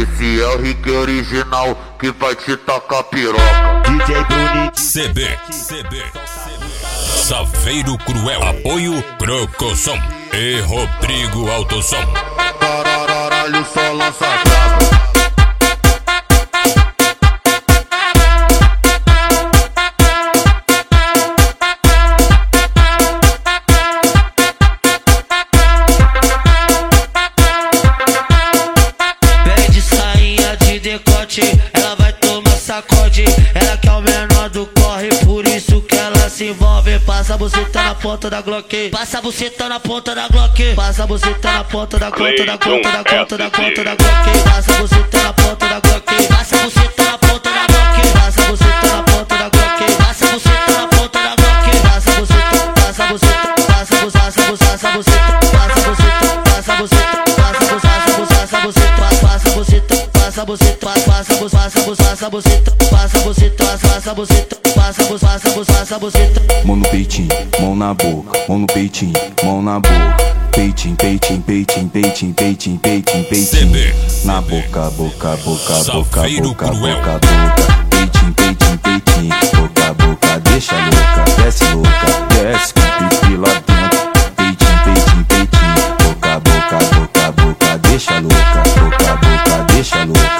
Esse é o Rick original que vai te tacar piroca. DJ Bruninho CB Safeiro Cruel. Apoio Crocosom e Rodrigo Autosom. Caralho, só lança brava. Ela vai tomar sacode, ela que é o menor do corre, por isso que ela se envolve. Passa a buceta na ponta da Glock, passa a buceta na ponta da Glock, passa a buceta na ponta da ponta da ponta da ponta da ponta da Glock, passa a buceta na ponta da Glock, passa a buceta na ponta da Glock, passa a buceta na ponta da Glock, passa a buceta na ponta da Glock, passa a buceta, passa a buceta, passa a buceta, passa a buceta, passa a buceta, passa a buceta, passa a buceta, passa a buceta, passa a buceta, passa a buceta, passa a buceta, passa a buceta, passa a buceta. Mão no peitinho, mão na boca, mão no peitinho, mão na boca. Peitinho, peitinho, peitinho, peitinho, peitinho, peitinho, peitinho. Na boca, boca, boca, boca, boca, boca, boca. Peitinho, peitinho, peitinho, boca, boca, deixa louca, desce louca, desce com pipi lá dentro. Peitinho, peitinho, peitinho, boca, boca, boca, boca, deixa louca, boca, boca, deixa louca.